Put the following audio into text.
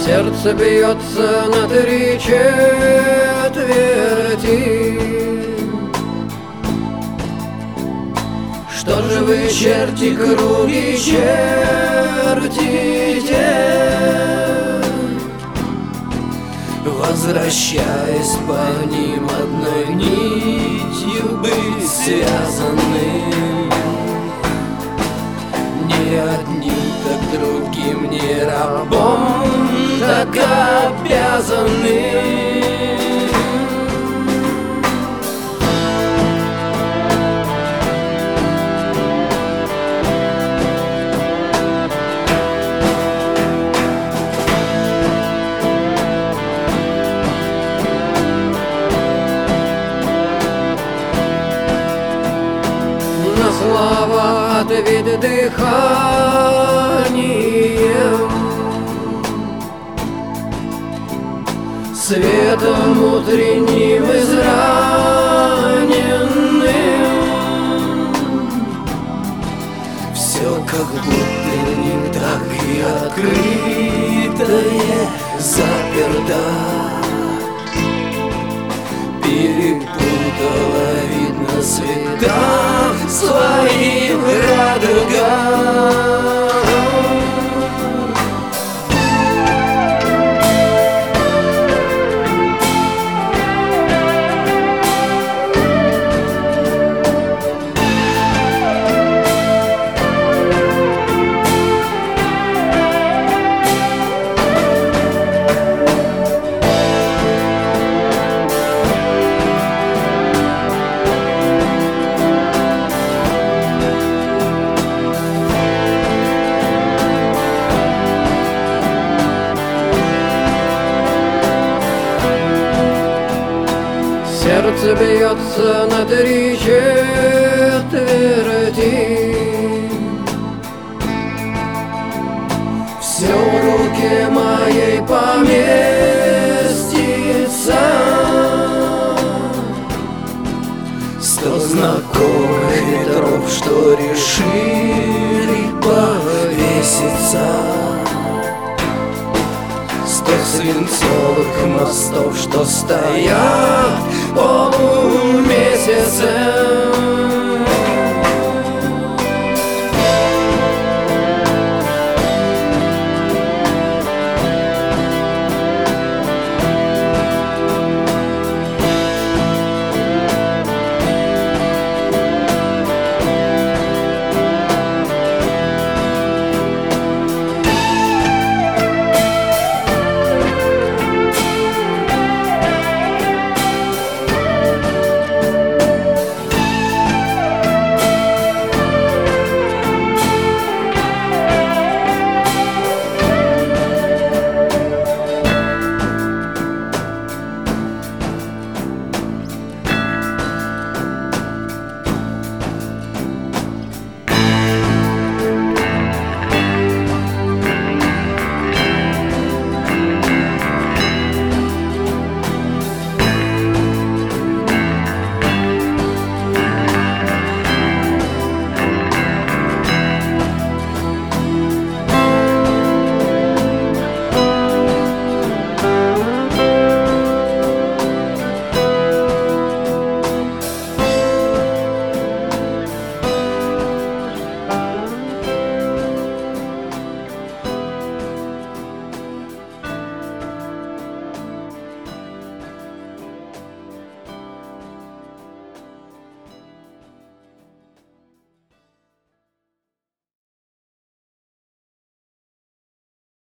Сердце бьется на 3/4. Что же вы, черти, круги чертите, возвращаясь по ним одной нитью быть связанным? Не одним, так другим, не рабом, так обязанным. На слова ответ дыханием, светом утренним израненным. Все как будто не так и открытое заперто, перепутала, видно, цвета своих радуга. Сердце бьется на 3/4. Все в руке моей поместится. 100 знакомых ветров, что решили повеситься. 100 свинцовых мостов, что стоят полумесяцем.